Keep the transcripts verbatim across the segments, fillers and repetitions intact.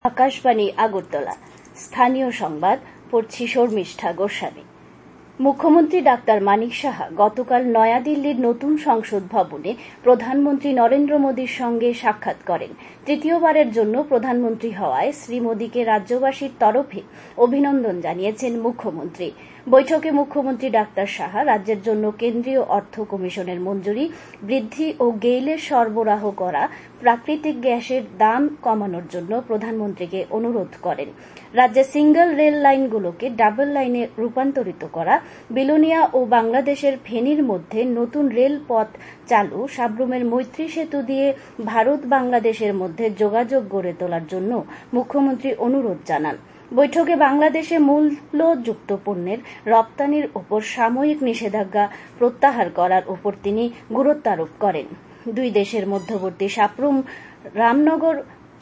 আকাশবাণী আগরতলা। স্থানীয় সংবাদ পড়ছি শর্মিষ্ঠা গোস্বামী। মুখ্যমন্ত্রী ডাক্তার মানিক সাহা গতকাল নয়াদিল্লির নতুন সংসদ ভবনে প্রধানমন্ত্রী নরেন্দ্র মোদীর সঙ্গে সাক্ষাৎ করেন। তৃতীয়বারের জন্য প্রধানমন্ত্রী হওয়ায় শ্রী মোদীকে রাজ্যবাসীর তরফে অভিনন্দন জানিয়েছেন মুখ্যমন্ত্রী। বৈঠকে মুখ্যমন্ত্রী ডাক্তার সাহা রাজ্যের জন্য কেন্দ্রীয় অর্থ কমিশনের মঞ্জুরি বৃদ্ধি ও গেইলের সরবরাহ করা প্রাকৃতিক গ্যাসের দাম কমানোর জন্য প্রধানমন্ত্রীকে অনুরোধ করেন। রাজ্যে সিঙ্গল রেল লাইনগুলোকে ডাবল লাইনে রূপান্তরিত করা, বিলোনিয়া ও বাংলাদেশের ফেনীর মধ্যে নতুন রেল পথ চালু, সাব্রুমের মৈত্রী সেতু দিয়ে ভারত বাংলাদেশের মধ্যে যোগাযোগ গড়ে তোলার জন্য মুখ্যমন্ত্রী অনুরোধ জানান। বৈঠকে বাংলাদেশে মূল্যযুক্ত পণ্যের রপ্তানির ওপর সাময়িক নিষেধাজ্ঞা প্রত্যাহার করার ওপর তিনি গুরুত্ব আরোপ করেন। দুই দেশের মধ্যবর্তী সাব্রুম রামনগর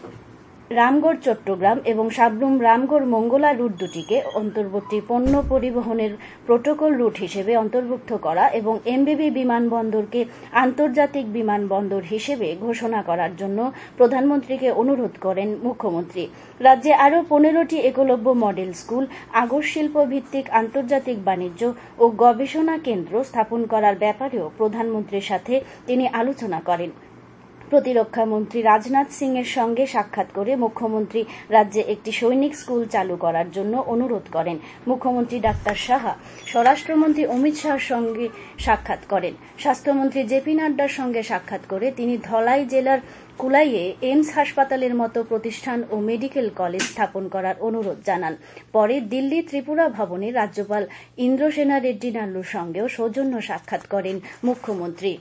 রামগড় চট্টগ্রাম এবং সাব্রুম রামগড় মঙ্গলা রুট দুটিকে অন্তর্বর্তী পণ্য পরিবহনের প্রোটোকল রুট হিসেবে অন্তর্ভুক্ত করা এবং এমবিবি বিমানবন্দরকে আন্তর্জাতিক বিমানবন্দর হিসেবে ঘোষণা করার জন্য প্রধানমন্ত্রীকে অনুরোধ করেন মুখ্যমন্ত্রী। রাজ্যে আরও পনেরোটি একলব্য মডেল স্কুল, আগর শিল্প ভিত্তিক আন্তর্জাতিক বাণিজ্য ও গবেষণা কেন্দ্র স্থাপন করার ব্যাপারেও প্রধানমন্ত্রীর সাথে তিনি আলোচনা করেন। প্রতিরক্ষা মন্ত্রী রাজনাথ সিং এর সঙ্গে সাক্ষাৎ করে মুখ্যমন্ত্রী রাজ্যে একটি সৈনিক স্কুল চালু করার জন্য অনুরোধ করেন। মুখ্যমন্ত্রী ডাক্তার সাহা স্বরাষ্ট্রমন্ত্রী অমিত শাহর সঙ্গে সাক্ষাৎ করেন। স্বাস্থ্যমন্ত্রী জেপি নাড্ডার সঙ্গে সাক্ষাৎ করে তিনি ধলাই জেলার কুলাইয়ে এইমস হাসপাতালের মতো প্রতিষ্ঠান ও মেডিকেল কলেজ স্থাপন করার অনুরোধ জানান। পরে দিল্লি ত্রিপুরা ভবনে রাজ্যপাল ইন্দ্রসেনা রেড্ডি নাল্লুর সঙ্গেও সৌজন্য সাক্ষাৎ করেন মুখ্যমন্ত্রী।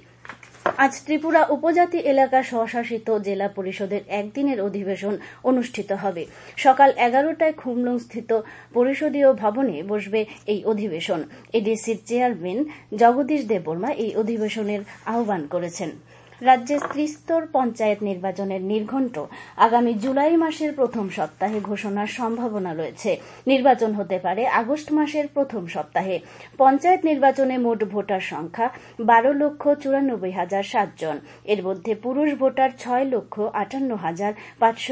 আজ ত্রিপুরা উপজাতি এলাকা স্বশাসিত জেলা পরিষদের একদিনের অধিবেশন অনুষ্ঠিত হবে। সকাল এগারোটায় খুমলুং স্থিত পরিষদীয় ভবনে বসবে এই অধিবেশন। এডিসির চেয়ারম্যান জগদীশ দেববর্মা এই অধিবেশনের আহ্বান করেছেন। রাজ্যে ত্রিস্তর পঞ্চায়েত নির্বাচনের নির্ঘণ্ট আগামী জুলাই মাসের প্রথম সপ্তাহে ঘোষণার সম্ভাবনা রয়েছে। নির্বাচন হতে পারে আগস্ট মাসের প্রথম সপ্তাহে। পঞ্চায়েত নির্বাচনে মোট ভোটার সংখ্যা বারো লক্ষ চুরানব্বই হাজার সাত জন। এর মধ্যে পুরুষ ভোটার ছয় লক্ষ আটান্ন হাজার পাঁচশো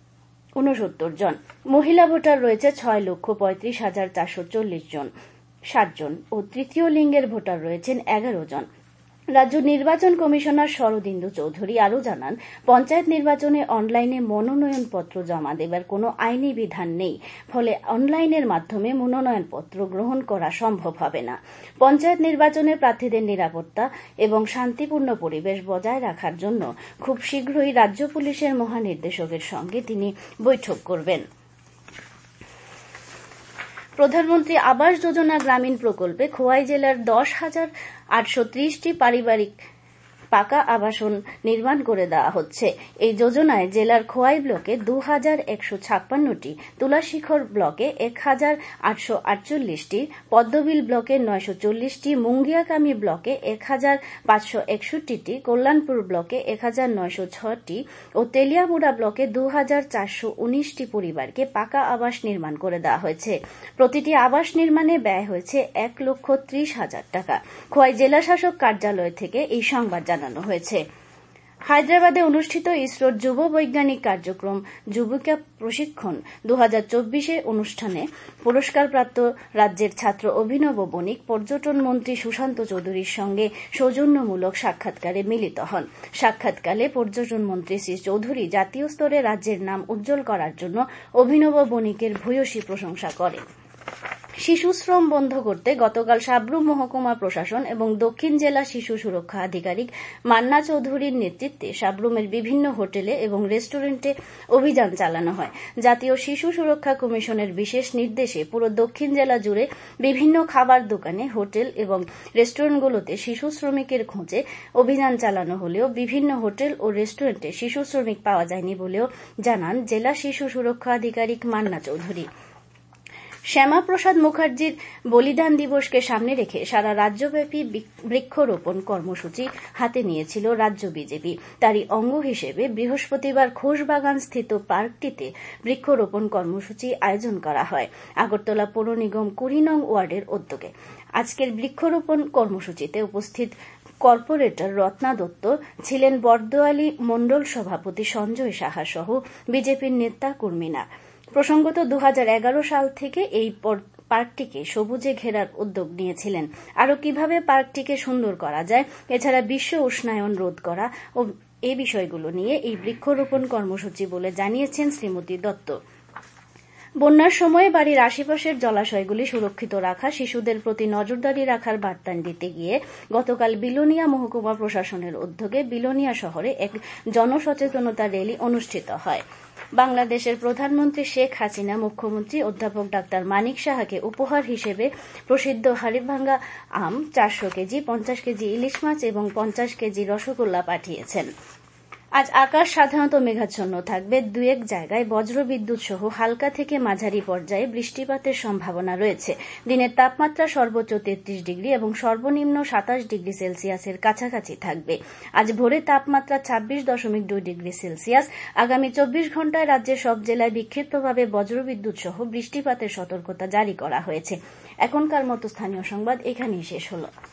উনসত্তর জন। মহিলা ভোটার রয়েছে ছয় লক্ষ পঁয়ত্রিশ হাজার চারশো চল্লিশ জন ষাট জন ও তৃতীয় লিঙ্গের ভোটার রয়েছেন এগারো জন। রাজ্য নির্বাচন কমিশনার শরদিন্দু চৌধুরী আরও জানান, পঞ্চায়েত নির্বাচনে অনলাইনে মনোনয়নপত্র জমা দেবার কোনো আইনি বিধান নেই। ফলে অনলাইনের মাধ্যমে মনোনয়নপত্র গ্রহণ করা সম্ভব হবে না। পঞ্চায়েত নির্বাচনে প্রার্থীদের নিরাপত্তা এবং শান্তিপূর্ণ পরিবেশ বজায় রাখার জন্য খুব শীঘ্রই রাজ্য পুলিশের মহানির্দেশকের সঙ্গে তিনি বৈঠক করবেন। প্রধানমন্ত্রী আবাস যোজনা গ্রামীণ প্রকল্পে খোয়াই জেলার দশ হাজার আটশো ত্রিশটি পারিবারিক পাকা আবাসন নির্মাণ করে দেওয়া হচ্ছে। এই যোজনায় জেলার খোয়াই ব্লকে দু হাজার একশো ছাপ্পান্নটি, তুলাশিখর ব্লকে এক হাজার আটশো আটচল্লিশটি, পদ্মবিল ব্লকে নয়শো চল্লিশটি, মুঙ্গিয়াকামি ব্লকে এক হাজার পাঁচশো একষট্টিটি, কল্যাণপুর ব্লকে এক হাজার নয়শো ছটি ও তেলিয়ামুড়া ব্লকে দু হাজার চারশো উনিশটি পরিবারকে পাকা আবাস নির্মাণ করে দেওয়া হয়েছে। প্রতিটি আবাস নির্মাণে ব্যয় হয়েছে এক লক্ষ ত্রিশ হাজার টাকা। খোয়াই জেলাশাসক কার্যালয় থেকে এই সংবাদ জানানো হয়েছে। হায়দ্রাবাদে অনুষ্ঠিত ইসরোর যুব বৈজ্ঞানিক কার্যক্রম যুবিকা প্রশিক্ষণ দু হাজার চব্বিশে অনুষ্ঠানে পুরস্কারপ্রাপ্ত রাজ্যের ছাত্র অভিনব বণিক পর্যটন মন্ত্রী সুশান্ত চৌধুরীর সঙ্গে সৌজন্যমূলক সাক্ষাৎকারে মিলিত হন। সাক্ষাৎকালে পর্যটন মন্ত্রী শ্রী চৌধুরী জাতীয় স্তরে রাজ্যের নাম উজ্জ্বল করার জন্য অভিনব বণিকের ভূয়সী প্রশংসা করেন। শিশুশ্রম বন্ধ করতে গতকাল সাব্রুম মহকুমা প্রশাসন এবং দক্ষিণ জেলা শিশু সুরক্ষা আধিকারিক মান্না চৌধুরীর নেতৃত্বে সাব্রুমের বিভিন্ন হোটেলে এবং রেস্টুরেন্টে অভিযান চালানো হয়। জাতীয় শিশু সুরক্ষা কমিশনের বিশেষ নির্দেশে পুরো দক্ষিণ জেলা জুড়ে বিভিন্ন খাবার দোকানে, হোটেল এবং রেস্টুরেন্টগুলোতে শিশু শ্রমিকের খোঁজে অভিযান চালানো হলেও বিভিন্ন হোটেল ও রেস্টুরেন্টে শিশু শ্রমিক পাওয়া যায়নি বলেও জানান জেলা শিশু সুরক্ষা আধিকারিক মান্না চৌধুরী। শ্যামাপ্রসাদ মুখার্জির বলিদান দিবসকে সামনে রেখে সারা রাজ্যব্যাপী বৃক্ষরোপণ কর্মসূচি হাতে নিয়েছিল রাজ্য বিজেপি। তারই অঙ্গ হিসেবে বৃহস্পতিবার খোশবাগান স্থিত পার্কটিতে বৃক্ষরোপণ কর্মসূচি আয়োজন করা হয় আগরতলা পৌর নিগম কুড়ি নং ওয়ার্ডের উদ্যোগে। আজকের বৃক্ষরোপণ কর্মসূচিতে উপস্থিত কর্পোরেটর রত্না দত্ত, ছিলেন বরদোয়ালি মণ্ডল সভাপতি সঞ্জয় সাহা সহ বিজেপির নেতা কর্মীরা। প্রসঙ্গত দু হাজার এগারো সাল থেকে এই পার্কটিকে সবুজে ঘেরার উদ্যোগ নিয়েছিলেন। আরও কিভাবে পার্কটিকে সুন্দর করা যায়, এছাড়া বিশ্ব উষ্ণায়ন রোধ করা ও এই বিষয়গুলো নিয়ে এই বৃক্ষরোপণ কর্মসূচি বলে জানিয়েছেন শ্রীমতী দত্ত। বন্যার সময়ে বাড়ির আশেপাশের জলাশয়গুলি সুরক্ষিত রাখা, শিশুদের প্রতি নজরদারি রাখার বার্তা দিতে গিয়ে গতকাল বিলোনিয়া মহকুমা প্রশাসনের উদ্যোগে বিলোনিয়া শহরে এক জনসচেতনতা র্যালি অনুষ্ঠিত হয়। বাংলাদেশের প্রধানমন্ত্রী শেখ হাসিনা মুখ্যমন্ত্রী অধ্যাপক ডাক্তার মানিক সাহাকে উপহার হিসেবে প্রসিদ্ধ হাড়িভাঙ্গা আম, চারশো কেজি, পঞ্চাশ কেজি ইলিশ মাছ এবং পঞ্চাশ কেজি রসগোল্লা পাঠিয়েছেন। আজ আকাশ সাধারণত মেঘাচ্ছন্ন থাকবে, দু এক জায়গায় বজ্রবিদ্যুৎ সহ হালকা থেকে মাঝারি পর্যায়ে বৃষ্টিপাতের সম্ভাবনা রয়েছে। দিনের তাপমাত্রা সর্বোচ্চ তেত্রিশ ডিগ্রি এবং সর্বনিম্ন সাতাশ ডিগ্রি সেলসিয়াসের কাছাকাছি থাকবে। আজ ভোরে তাপমাত্রা ছাব্বিশ দশমিক দুই ডিগ্রি সেলসিয়াস। আগামী চব্বিশ ঘন্টায় রাজ্যের সব জেলায় বিক্ষিপ্তভাবে বজ্রবিদ্যুৎ সহ বৃষ্টিপাতের সতর্কতা জারি করা হয়েছে। এখনকার মতো স্থানীয় সংবাদ এখানেই শেষ হলো।